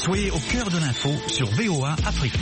Soyez au cœur de l'info sur VOA Afrique.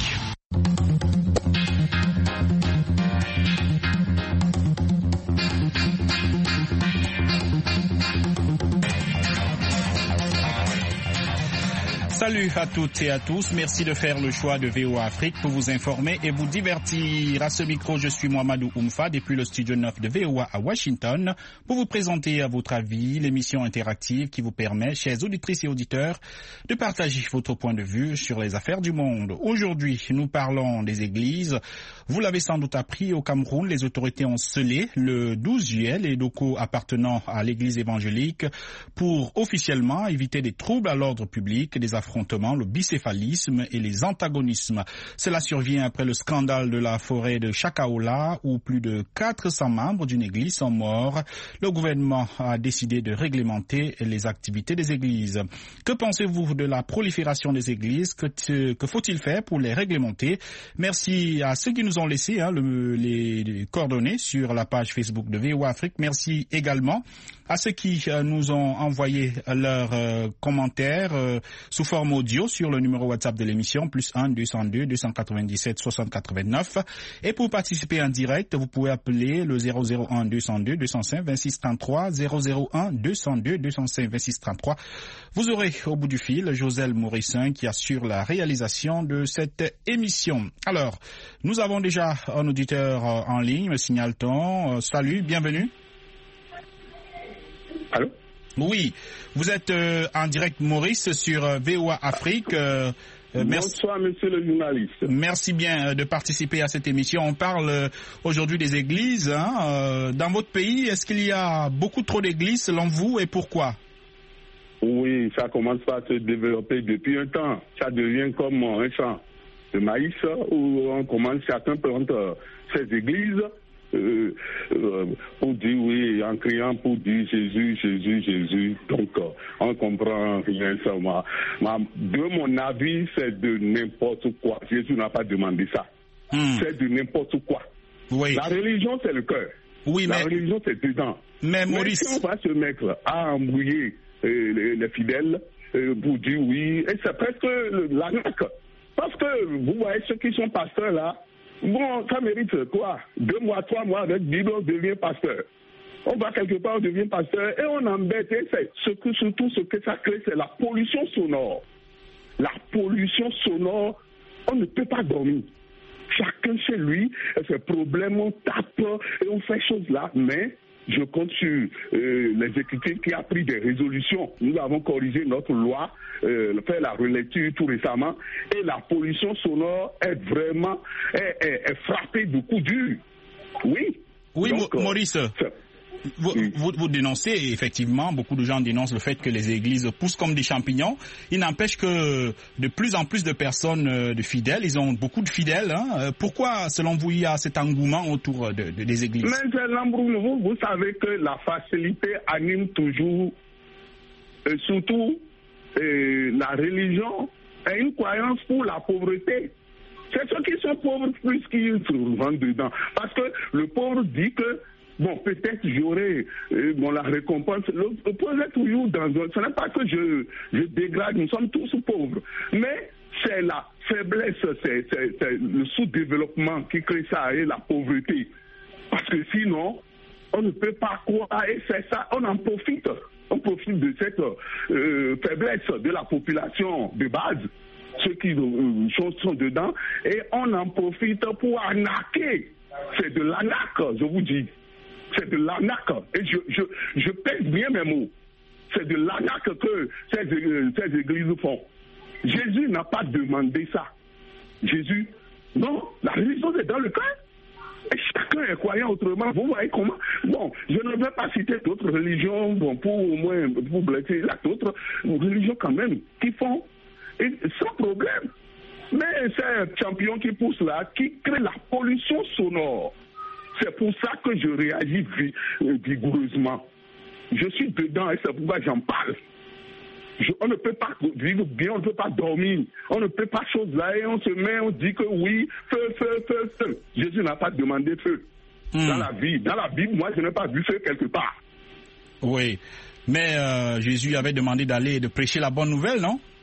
Salut à toutes et à tous, merci de faire le choix de VOA Afrique pour vous informer et vous divertir. À ce micro, je suis Mohamedou Oumfa depuis le studio 9 de VOA à Washington pour vous présenter à votre avis l'émission interactive qui vous permet, chers auditrices et auditeurs, de partager votre point de vue sur les affaires du monde. Aujourd'hui, nous parlons des églises. Vous l'avez sans doute appris, au Cameroun, les autorités ont scellé le 12 juillet les locaux appartenant à l'église évangélique pour officiellement éviter des troubles à l'ordre public, des affrontements, le bicéphalisme et les antagonismes. Cela survient après le scandale de la forêt de Chakaola où plus de 400 membres d'une église sont morts. Le gouvernement a décidé de réglementer les activités des églises. Que pensez-vous de la prolifération des églises? Que faut-il faire pour les réglementer? Merci à ceux qui nous ont laissé les coordonnées sur la page Facebook de VOA Afrique. Merci également à ceux qui nous ont envoyé leurs commentaires sous forme audio sur le numéro WhatsApp de l'émission, +1 202 297 60 89. Et pour participer en direct, vous pouvez appeler le 001 202 205 26 33, 001 202 205 26 33. Vous aurez au bout du fil Joselle Morissin qui assure la réalisation de cette émission. Alors, nous avons déjà un auditeur en ligne, me signale-t-on. Salut, bienvenue. Allô? Oui, vous êtes en direct, Maurice, sur VOA Afrique. Bonsoir, monsieur le journaliste. Merci bien de participer à cette émission. On parle aujourd'hui des églises. Dans votre pays, est-ce qu'il y a beaucoup trop d'églises selon vous et pourquoi? Oui, ça commence à se développer depuis un temps. Ça devient comme un champ de maïs où on commence, certains plantent ces églises pour dire oui, en criant pour dire Jésus, Jésus, Jésus. Donc, on comprend rien ça. De mon avis, c'est de n'importe quoi. Jésus n'a pas demandé ça. C'est de n'importe quoi. Oui. La religion, c'est le cœur. Oui, la religion, c'est dedans. Mais Maurice, si on va se mettre à embrouiller les fidèles pour dire oui, et c'est presque l'arnaque. Parce que vous voyez ceux qui sont pasteurs là, bon, ça mérite quoi? 2 mois, 3 mois avec Bible, on devient pasteur. On va quelque part, on devient pasteur et on embête. Et surtout ce que ça crée, c'est la pollution sonore. La pollution sonore, on ne peut pas dormir. Chacun chez lui, ses problèmes, on tape et on fait choses là, mais je compte sur l'exécutif qui a pris des résolutions. Nous avons corrigé notre loi, fait la relecture tout récemment, et la pollution sonore est vraiment est frappée de coups durs. Oui. Oui, donc, Maurice. Vous dénoncez, effectivement, beaucoup de gens dénoncent le fait que les églises poussent comme des champignons. Il n'empêche que de plus en plus de personnes, de fidèles, ils ont beaucoup de fidèles. Pourquoi, selon vous, il y a cet engouement autour des églises? Mais c'est l'engouement. Vous savez que la facilité anime toujours, surtout la religion est une croyance pour la pauvreté. C'est ceux qui sont pauvres plus qui se rentrent dedans. Parce que le pauvre dit que bon, peut-être j'aurai la récompense. Le pauvre est toujours dans un... Ce n'est pas que je dégrade, nous sommes tous pauvres. Mais c'est la faiblesse, c'est le sous-développement qui crée ça et la pauvreté. Parce que sinon, on ne peut pas croire et c'est ça, on en profite. On profite de cette faiblesse de la population de base. Ceux qui sont dedans. Et on en profite pour arnaquer. C'est de l'arnaque, je vous dis. C'est de l'arnaque. Et je pèse bien mes mots. C'est de l'arnaque que ces églises font. Jésus n'a pas demandé ça. Jésus, non, la religion c'est dans le cœur. Et chacun est croyant autrement. Vous voyez comment? Bon, je ne vais pas citer d'autres religions, bon, pour au moins vous blesser, là, d'autres religions quand même, qui font et sans problème. Mais ces champions qui poussent là, qui créent la pollution sonore. C'est pour ça que je réagis vigoureusement. Je suis dedans et c'est pourquoi j'en parle. On ne peut pas vivre bien, on ne peut pas dormir, on ne peut pas chose là et on se met, on dit que oui, feu, feu, feu, feu. Jésus n'a pas demandé feu. Dans la Bible, moi je n'ai pas vu feu quelque part. Oui, mais Jésus avait demandé d'aller de prêcher la bonne nouvelle, non?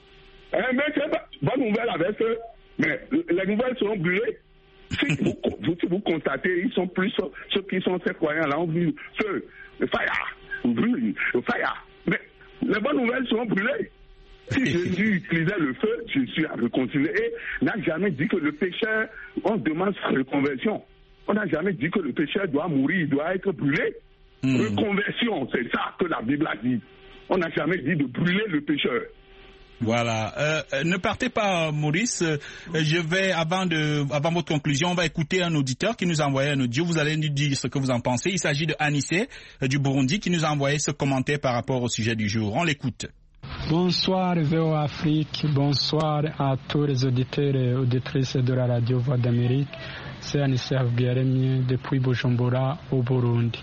Mais c'est pas bonne nouvelle avec eux. Mais les nouvelles seront brûlées. Si vous constatez, ils sont plus ceux qui sont ces croyants-là ont vu feu, le fire, le fire. Mais les bonnes nouvelles seront brûlées. Si Jésus utilisait le feu, Jésus a réconcilié et n'a jamais dit que le pécheur, on demande sa reconversion. On n'a jamais dit que le pécheur doit mourir, il doit être brûlé. Reconversion, c'est ça que la Bible a dit. On n'a jamais dit de brûler le pécheur. Voilà. Ne partez pas, Maurice. Je vais, avant votre conclusion, on va écouter un auditeur qui nous a envoyé un audio. Vous allez nous dire ce que vous en pensez. Il s'agit de Anissé du Burundi qui nous a envoyé ce commentaire par rapport au sujet du jour. On l'écoute. Bonsoir VOA Afrique, bonsoir à tous les auditeurs et auditrices de la radio Voix d'Amérique. C'est Anissé Avgueremie depuis Bujumbura au Burundi.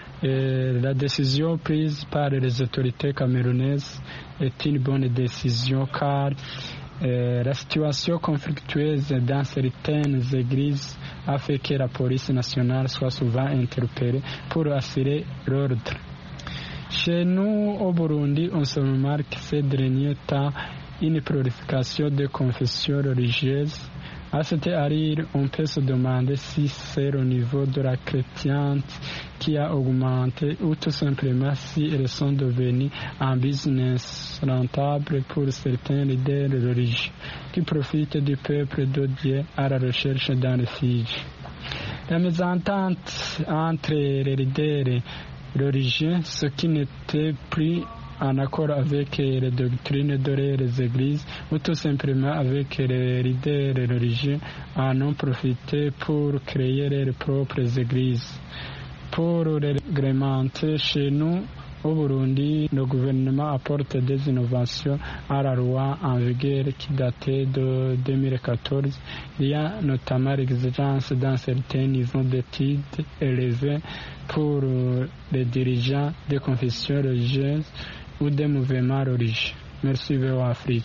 Et la décision prise par les autorités camerounaises est une bonne décision car la situation conflictueuse dans certaines églises a fait que la police nationale soit souvent interpellée pour assurer l'ordre. Chez nous, au Burundi, on se remarque ces derniers temps une prolification de confessions religieuses. À cet égard, on peut se demander si c'est au niveau de la chrétienne qui a augmenté ou tout simplement si elles sont devenues un business rentable pour certains leaders religieux qui profitent du peuple de Dieu à la recherche d'un refuge. La mésentente entre les leaders religieux, ce qui n'était plus en accord avec les doctrines de les églises ou tout simplement avec les leaders religieux, en ont profité pour créer leurs propres églises. Pour réglementer chez nous, au Burundi, le gouvernement apporte des innovations à la loi en vigueur qui datait de 2014. Il y a notamment l'exigence d'un certain niveau d'études élevés pour les dirigeants des confessions religieuses ou des mouvements religieux. Merci VOA Afrique.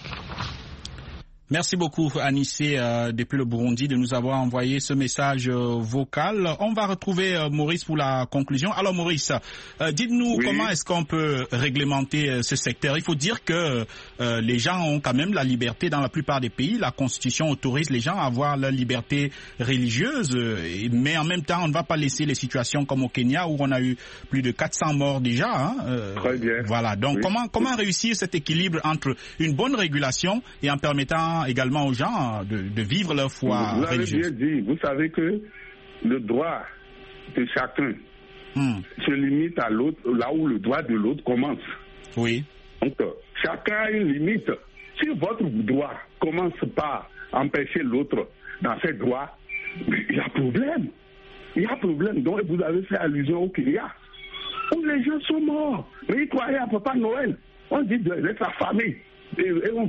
Merci beaucoup Anissé depuis le Burundi de nous avoir envoyé ce message vocal. On va retrouver Maurice pour la conclusion. Alors Maurice, dites-nous comment est-ce qu'on peut réglementer ce secteur. Il faut dire que les gens ont quand même la liberté dans la plupart des pays. La Constitution autorise les gens à avoir leur liberté religieuse, mais en même temps on ne va pas laisser les situations comme au Kenya où on a eu plus de 400 morts déjà. Très bien. Voilà. Donc comment réussir cet équilibre entre une bonne régulation et en permettant également aux gens de vivre leur foi religieuse. Vous l'avez bien dit, vous savez que le droit de chacun se limite à l'autre, là où le droit de l'autre commence. Oui. Donc, chacun a une limite. Si votre droit commence par empêcher l'autre dans ses droits, il y a problème. Il y a problème. Donc, vous avez fait allusion au Kenya, où les gens sont morts. Mais ils croyaient à Papa Noël. On dit d'être affamé. Et on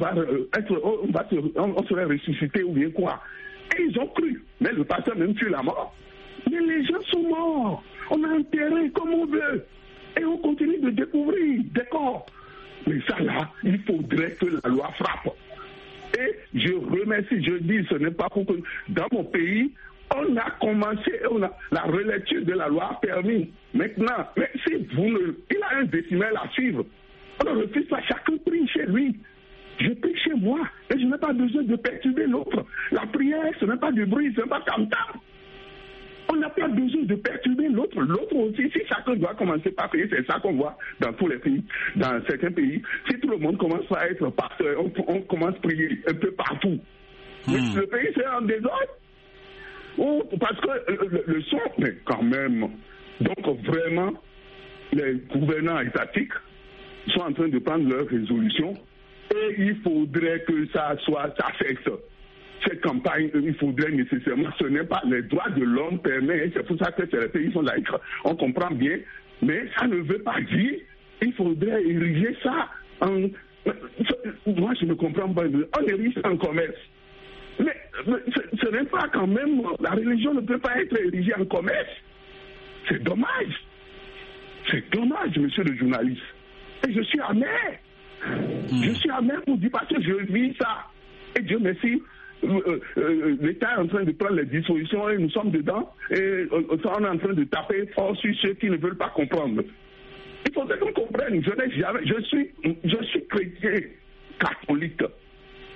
serait ressuscité ou bien quoi. Et ils ont cru. Mais le pasteur même tue la mort. Mais les gens sont morts. On a enterré comme on veut. Et on continue de découvrir des corps. Mais ça là, il faudrait que la loi frappe. Et je remercie, je dis, ce n'est pas pour que dans mon pays, on a commencé, la relecture de la loi a permis. Maintenant, mais si il a un décimètre à suivre. On ne refuse pas, chacun prie chez lui. Je prie chez moi et je n'ai pas besoin de perturber l'autre. La prière, ce n'est pas du bruit, ce n'est pas tam-tam. On n'a pas besoin de perturber l'autre. L'autre aussi, si chacun doit commencer par prier, c'est ça qu'on voit dans tous les pays. Dans certains pays, si tout le monde commence à être pasteur, on commence à prier un peu partout. Mais le pays, c'est en désordre. Parce que le son, mais quand même. Donc vraiment, les gouvernants étatiques sont en train de prendre leurs résolutions et il faudrait que ça fixe. Cette campagne, il faudrait nécessairement, ce n'est pas les droits de l'homme permet, c'est pour ça que les pays sont laïcs, on comprend bien, mais ça ne veut pas dire il faudrait ériger ça en... Moi, je ne comprends pas, on érige ça en commerce. Mais ce n'est pas quand même, la religion ne peut pas être érigée en commerce. C'est dommage. C'est dommage, monsieur le journaliste. Et je suis amer. Je suis amer pour dire parce que je vis ça. Et Dieu merci, l'État est en train de prendre les dispositions et nous sommes dedans. Et on est en train de taper fort sur ceux qui ne veulent pas comprendre. Il faudrait qu'on comprenne. Je suis chrétien catholique.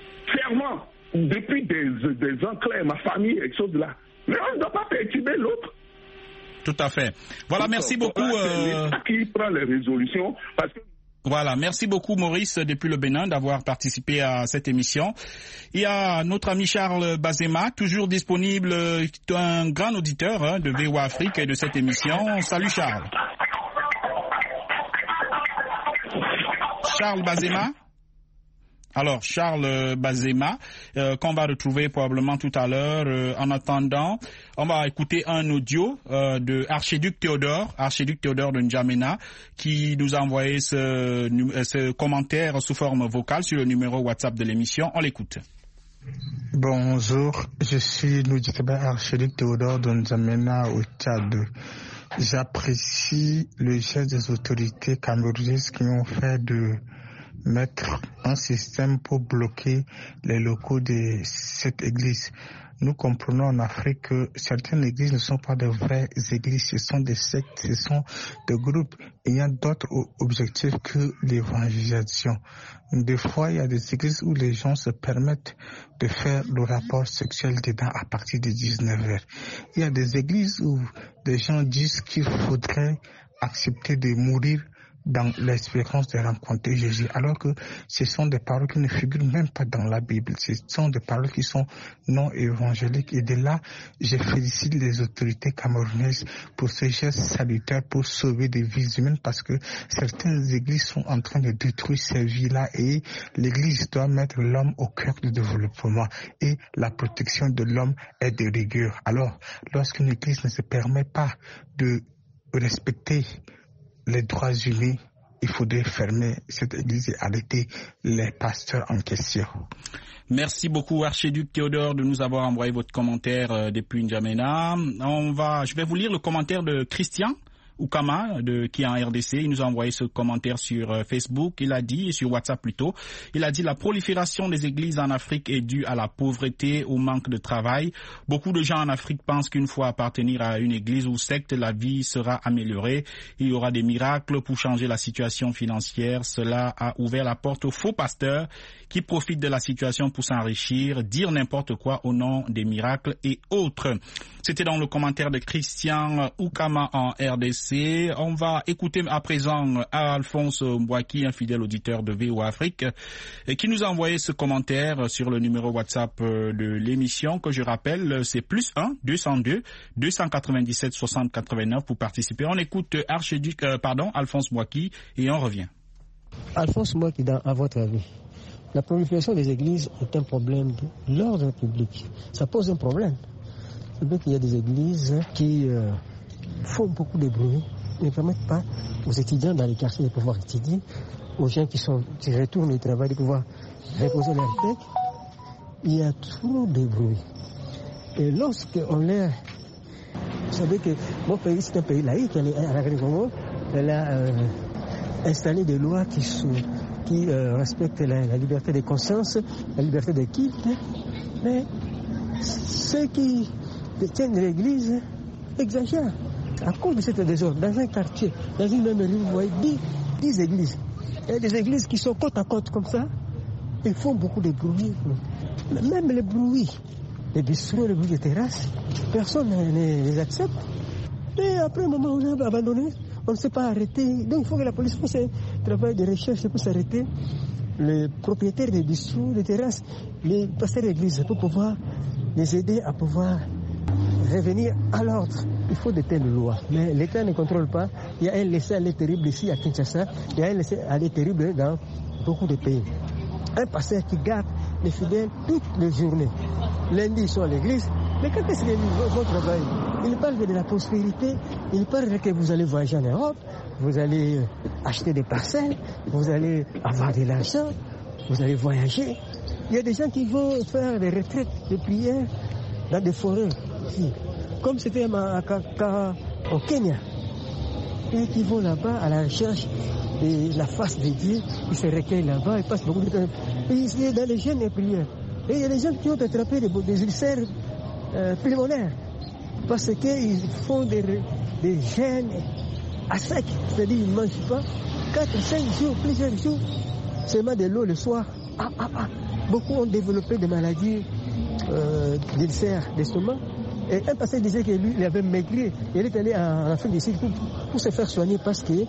clairement, depuis des ans clairs, ma famille, et choses là. Mais on ne doit pas perturber l'autre. Tout à fait. Voilà, merci beaucoup. C'est l'État qui prend les résolutions parce que... Voilà, merci beaucoup Maurice depuis le Bénin d'avoir participé à cette émission. Il y a notre ami Charles Bazema, toujours disponible, un grand auditeur de VOA Afrique et de cette émission. Salut Charles. Charles Bazema. Alors, Charles Bazema, qu'on va retrouver probablement tout à l'heure. En attendant, on va écouter un audio de Archiduc Théodore de N'Djamena, qui nous a envoyé ce commentaire sous forme vocale sur le numéro WhatsApp de l'émission. On l'écoute. Bonjour, je suis N'Djamena Archiduc Théodore de N'Djamena au Tchad. J'apprécie le geste des autorités camerounaises qui ont fait de mettre un système pour bloquer les locaux de cette église. Nous comprenons en Afrique que certaines églises ne sont pas de vraies églises, ce sont des sectes, ce sont des groupes ayant d'autres objectifs que l'évangélisation. Des fois, il y a des églises où les gens se permettent de faire le rapport sexuel dedans à partir de 19h. Il y a des églises où des gens disent qu'il faudrait accepter de mourir dans l'espérance de rencontrer Jésus, alors que ce sont des paroles qui ne figurent même pas dans la Bible. Ce sont des paroles qui sont non évangéliques. Et de là, je félicite les autorités camerounaises pour ce geste salutaire pour sauver des vies humaines, parce que certaines églises sont en train de détruire ces vies-là, et l'église doit mettre l'homme au cœur du développement, et la protection de l'homme est de rigueur. Alors, lorsqu'une église ne se permet pas de respecter les droits humains, il faudrait fermer cette église et arrêter les pasteurs en question. Merci beaucoup Archiduc Théodore de nous avoir envoyé votre commentaire depuis N'Djamena. Je vais vous lire le commentaire de Christian Oukama, qui est en RDC. Il nous a envoyé ce commentaire sur Facebook. Il a dit, sur WhatsApp plutôt, il a dit: la prolifération des églises en Afrique est due à la pauvreté, au manque de travail. Beaucoup de gens en Afrique pensent qu'une fois appartenir à une église ou secte, la vie sera améliorée. Il y aura des miracles pour changer la situation financière. Cela a ouvert la porte aux faux pasteurs qui profitent de la situation pour s'enrichir, dire n'importe quoi au nom des miracles et autres. C'était dans le commentaire de Christian Oukama en RDC. On va écouter à présent Alphonse Mbouaki, un fidèle auditeur de VOA Afrique, qui nous a envoyé ce commentaire sur le numéro WhatsApp de l'émission, que je rappelle, c'est +1 202 297 60 89 pour participer. On écoute Alphonse Mbouaki et on revient. Alphonse Mbouaki, à votre avis, la prolifération des églises est un problème de l'ordre public. Ça pose un problème. C'est vrai qu'il y a des églises qui font beaucoup de bruit, ne permettent pas aux étudiants dans les quartiers de pouvoir étudier, aux gens qui retournent au travail de pouvoir reposer leur tête. Il y a trop de bruit. Et lorsqu'on leur... Vous savez que mon pays, c'est un pays laïque, elle a installé des lois qui respectent la liberté de conscience, la liberté de culte, mais ceux qui détiennent l'église exagèrent. À cause de cette désordre, dans un quartier, dans une même rue, vous voyez 10 églises. Il y a des églises qui sont côte à côte comme ça, ils font beaucoup de bruit. Même les bruits, les bistrots, les bruits de terrasse, personne ne les accepte. Et après un moment, on a abandonné, on ne s'est pas arrêté. Donc il faut que la police fasse un travail de recherche pour s'arrêter. Les propriétaires des bistrots, des terrasses, les pasteurs d'église, pour pouvoir les aider à pouvoir revenir à l'ordre. Il faut de telles lois. Mais l'État ne contrôle pas. Il y a un laisser-aller terrible ici à Kinshasa. Il y a un laisser-aller terrible dans beaucoup de pays. Un pasteur qui garde les fidèles toutes les journées. Lundi, ils sont à l'église. Mais quand est-ce qu'ils vont travailler? Ils parlent de la prospérité. Ils parlent que vous allez voyager en Europe. Vous allez acheter des parcelles. Vous allez avoir de l'argent. Vous allez voyager. Il y a des gens qui vont faire des retraites de prière dans des forêts ici, comme c'était au Kenya, et qui vont là-bas à la recherche de la face de Dieu. Ils se recueillent là-bas, ils passent beaucoup de temps. Et ils sont dans les jeûnes et prières. Et il y a des gens qui ont attrapé des ulcères pulmonaires parce qu'ils font des jeûnes à sec, c'est-à-dire ils ne mangent pas 4-5 jours, plusieurs jours, seulement de l'eau le soir. beaucoup ont développé des maladies d'ulcères d'estomac. Et un pasteur disait que lui, il avait maigri. Il est allé en Afrique du Sud pour se faire soigner parce qu'il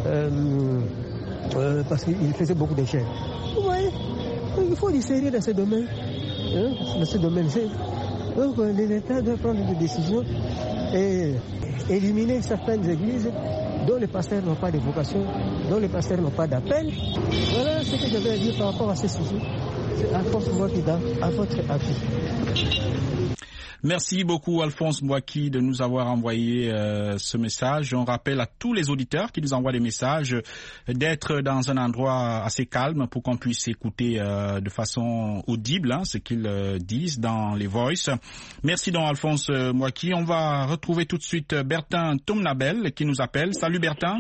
faisait beaucoup de chair. Vous voyez, il faut du sérieux dans ce domaine. Dans ce domaine. Donc les États doivent prendre des décisions et éliminer certaines églises dont les pasteurs n'ont pas de vocation, dont les pasteurs n'ont pas d'appel. Voilà ce que j'avais à dire par rapport à ce sujet. C'est Alphonse Mbouaki à votre avis. Merci beaucoup Alphonse Mbouaki de nous avoir envoyé ce message. On rappelle à tous les auditeurs qui nous envoient des messages d'être dans un endroit assez calme pour qu'on puisse écouter de façon audible ce qu'ils disent dans les voices. Merci donc Alphonse Mbouaki. On va retrouver tout de suite Bertin Tomnabel qui nous appelle. Salut Bertin.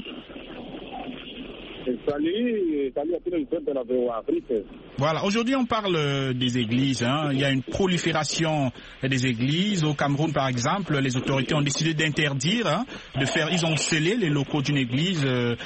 Salut à tous les de la VOA Afrique. Voilà, aujourd'hui on parle des églises. Il y a une prolifération des églises. Au Cameroun par exemple, les autorités ont décidé d'interdire, ils ont scellé les locaux d'une église,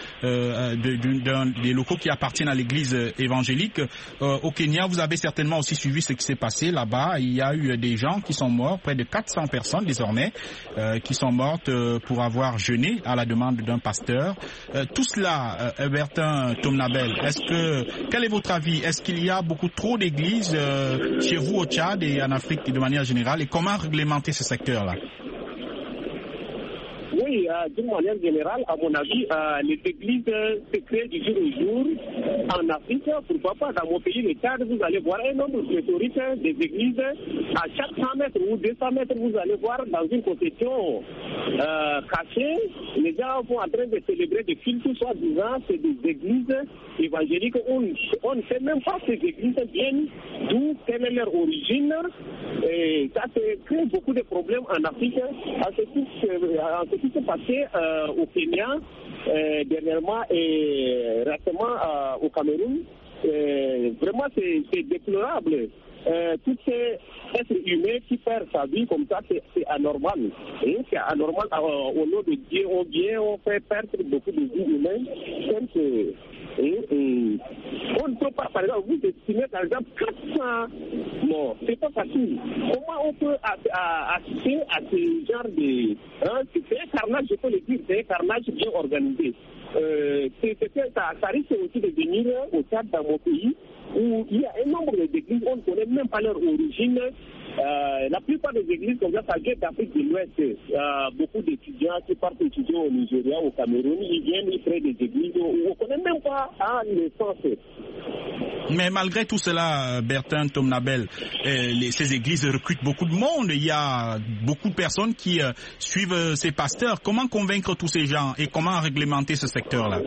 des locaux qui appartiennent à l'église évangélique. Au Kenya, vous avez certainement aussi suivi ce qui s'est passé là-bas. Il y a eu des gens qui sont morts, près de 400 personnes désormais, qui sont mortes pour avoir jeûné à la demande d'un pasteur. Tout cela, Bertin Tomnabel, quel est votre avis? Est-ce qu'il y a beaucoup trop d'églises chez vous au Tchad et en Afrique de manière générale, et comment réglementer ce secteur-là? Oui, d'une manière générale, à mon avis, les églises se créent du jour au jour en Afrique. Pourquoi pas dans mon pays, le Tchad, vous allez voir un nombre pléthorique des églises. À chaque 100 mètres ou 200 mètres, vous allez voir dans une concession cachée, les gens sont en train de célébrer des cultes, soi-disant, c'est des églises évangéliques. On ne sait même pas ces églises viennent, d'où, quelle est leur origine. Et ça crée beaucoup de problèmes en Afrique. En ce qui s'est passé au Kenya dernièrement et récemment au Cameroun, vraiment c'est déplorable. Tous ces êtres humains qui perdent sa vie comme ça, c'est anormal. Et c'est anormal au nom de Dieu. On fait perdre beaucoup de vies humaines. On ne peut pas, par exemple, vous estimez par exemple 400 morts. C'est pas facile. Comment on peut assister à ce genre de... c'est un carnage, je peux le dire, c'est un carnage bien organisé. Ça risque aussi de venir au Tchad, dans mon pays, où il y a un nombre d'églises, on ne connaît même pas leur origine. La plupart des églises, comme ça vient d'Afrique de l'Ouest. Beaucoup d'étudiants qui partent étudier au Nigeria, au Cameroun, ils viennent, ils créent des églises où on ne connaît même pas le sens. Mais malgré tout cela, Bertin Tomnabel, ces églises recrutent beaucoup de monde. Il y a beaucoup de personnes qui suivent ces pasteurs. Comment convaincre tous ces gens et comment réglementer ce secteur-là?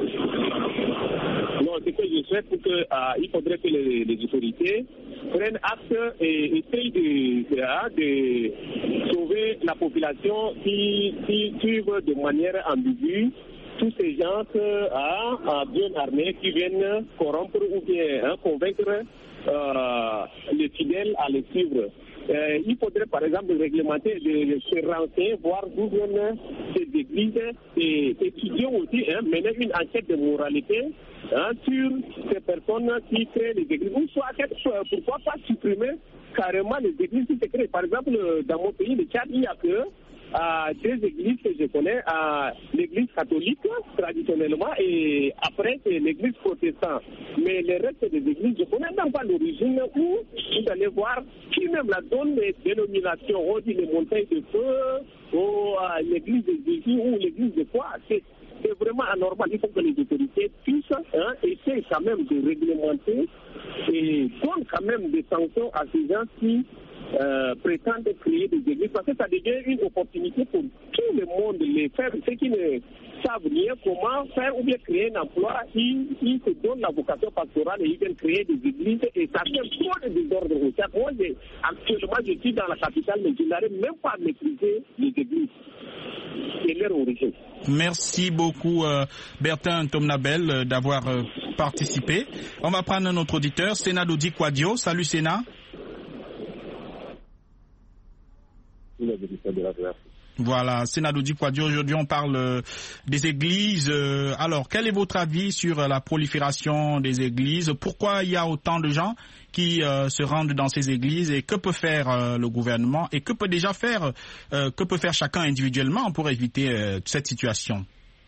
Il faudrait que les autorités prennent acte et essayent de sauver la population qui suivent de manière ambiguë tous ces gens bien armés qui viennent corrompre ou bien convaincre les fidèles à les suivre. Il faudrait par exemple réglementer, de se renseigner, voir d'où viennent ces églises et étudier aussi, mener une enquête de moralité sur ces personnes qui créent les églises. Ou soit, pourquoi pas supprimer carrément les églises qui se créent. Par exemple, dans mon pays, le Tchad, il n'y a que deux églises que je connais, l'église catholique traditionnellement et après c'est l'église protestante. Mais le reste des églises, je ne connais même pas l'origine où vous allez voir qui même la donne les dénominations. On dit les montagnes de feu, ou l'église de Jésus ou l'église de quoi. C'est vraiment anormal. Il faut que les autorités puissent essayer quand même de réglementer et donnent quand même des sanctions à ces gens qui prétendent créer des églises, parce que ça devient une opportunité pour tout le monde, les faire, ceux qui ne savent rien comment faire ou bien créer un emploi, ils se donnent la vocation pastorale et ils viennent créer des églises et ça fait trop de désordre au Tchad. Moi, actuellement, je suis dans la capitale, mais je n'arrive même pas à maîtriser les églises et leur origine. Merci beaucoup Bertin Tomnabel d'avoir participé. On va prendre notre auditeur, Sénat Dodi Kwadio. Salut Sénat. Voilà, Senadoudi Kouadio, aujourd'hui on parle des églises. Alors, quel est votre avis sur la prolifération des églises? Pourquoi il y a autant de gens qui se rendent dans ces églises et que peut faire le gouvernement et que peut déjà faire, que peut faire chacun individuellement pour éviter cette situation?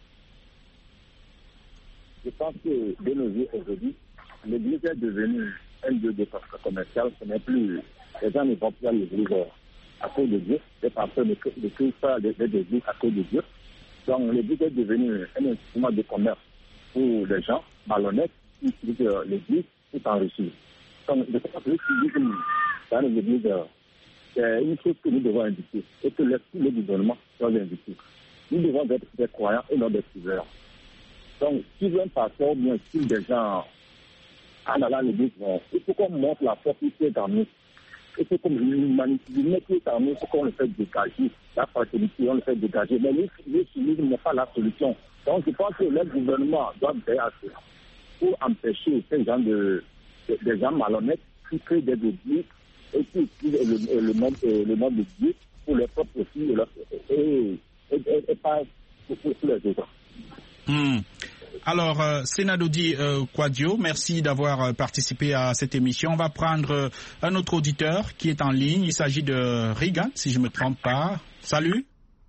Je pense que de nos jours aujourd'hui, l'église est devenue un lieu de commercial. Ce n'est plus, les gens ne vont plus à l'église à cause de Dieu, les pasteurs ne créent pas des églises à cause de Dieu. Donc l'église est devenue un instrument de commerce pour les gens malhonnêtes qui utilisent l'église pour s'enrichir. Donc je pense que le civisme dans les églises, c'est une chose que nous devons indiquer et que le gouvernement doit indiquer. Nous devons être des croyants et non des suiveurs. Donc si un pasteur, bien sûr, des gens en allant à l'église, il faut qu'on montre la force qui est dans nous. Il faut qu'on manipule qui est dans nous, il faut qu'on le fait dégager. La fraternité, on le fait dégager. Mais le civisme n'est pas la solution. Donc je pense que le gouvernement doit veiller à cela pour empêcher ces gens des gens malhonnêtes qui créent des églises et qui utilisent le nom de Dieu pour les propres filles et pas pour les autres. Alors, Senadoudi Kouadio, merci d'avoir participé à cette émission. On va prendre un autre auditeur qui est en ligne. Il s'agit de Regan, si je ne me trompe pas. Salut.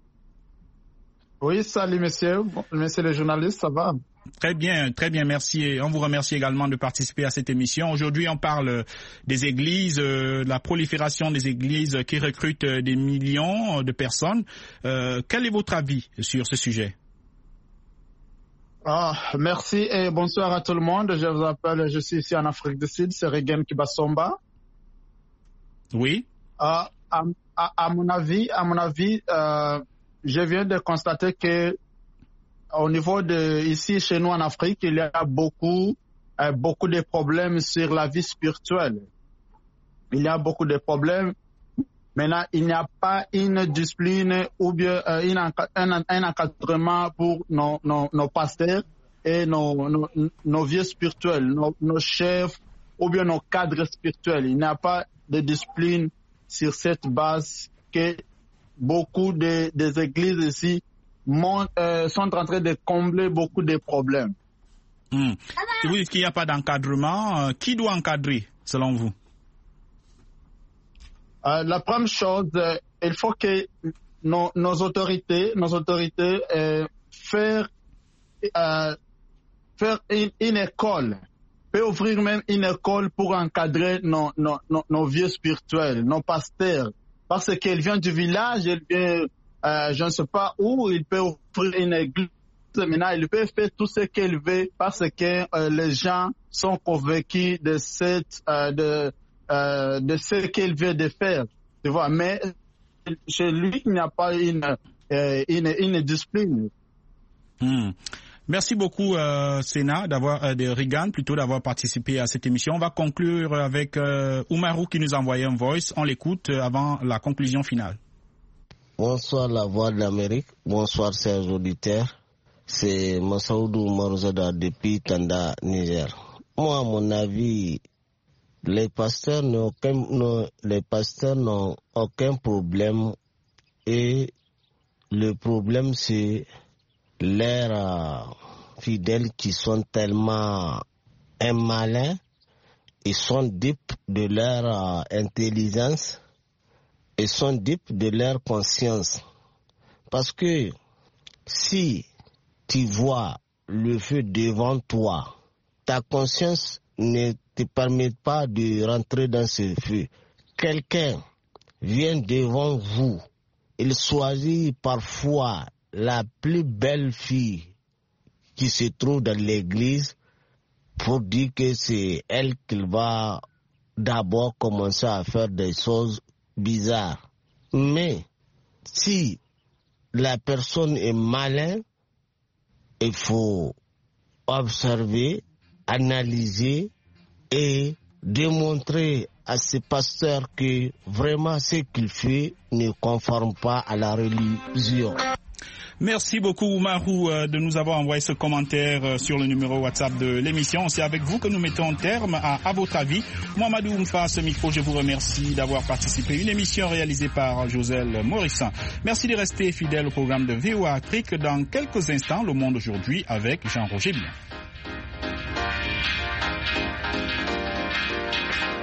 Oui, salut monsieur. Monsieur le journaliste, ça va? Très bien, merci. Et on vous remercie également de participer à cette émission. Aujourd'hui, on parle des églises, de la prolifération des églises qui recrutent des millions de personnes. Quel est votre avis sur ce sujet? Merci et bonsoir à tout le monde. Je vous appelle, je suis ici en Afrique du Sud, c'est Regen Kibasomba. Oui. À mon avis, je viens de constater que au niveau de ici chez nous en Afrique, il y a beaucoup de problèmes sur la vie spirituelle. Il y a beaucoup de problèmes. Maintenant, il n'y a pas une discipline ou bien un encadrement pour nos pasteurs et nos vieux spirituels, nos chefs ou bien nos cadres spirituels. Il n'y a pas de discipline sur cette base que beaucoup des églises ici sont en train de combler beaucoup de problèmes. Si vous dites qu'il n'y a pas d'encadrement, qui doit encadrer selon vous? La première chose, il faut que nos autorités faire une école, peut ouvrir même une école pour encadrer nos vieux spirituels, nos pasteurs, parce qu'ils viennent du village, ils viennent, je ne sais pas où, ils peuvent ouvrir une église. Maintenant, ils peuvent faire tout ce qu'ils veulent parce que les gens sont convaincus de ce qu'il veut de faire, tu vois. Mais chez lui, il n'y a pas une discipline. Merci beaucoup, Sénat, de Regan, plutôt d'avoir participé à cette émission. On va conclure avec Oumarou qui nous a envoyé un voice. On l'écoute avant la conclusion finale. Bonsoir, la Voix de l'Amérique. Bonsoir, chers auditeurs. C'est Massaoudou Marouzada depuis Tanda, Niger. Moi, à mon avis, les pasteurs n'ont aucun problème et le problème c'est leurs fidèles qui sont tellement malins et sont dupes de leur intelligence et sont dupes de leur conscience. Parce que si tu vois le feu devant toi, ta conscience ne te permet pas de rentrer dans ce feu. Quelqu'un vient devant vous, il choisit parfois la plus belle fille qui se trouve dans l'église pour dire que c'est elle qu'il va d'abord commencer à faire des choses bizarres. Mais si la personne est malin, il faut observer, analyser et démontrer à ce pasteur que vraiment ce qu'il fait ne conforme pas à la religion. Merci beaucoup Marou de nous avoir envoyé ce commentaire sur le numéro WhatsApp de l'émission. C'est avec vous que nous mettons terme à votre avis. Mohamedou Oumfa, à ce micro, je vous remercie d'avoir participé. Une émission réalisée par Joselle Morissan. Merci de rester fidèle au programme de VOA Afrique. Dans quelques instants, Le Monde aujourd'hui avec Jean-Roger Bien.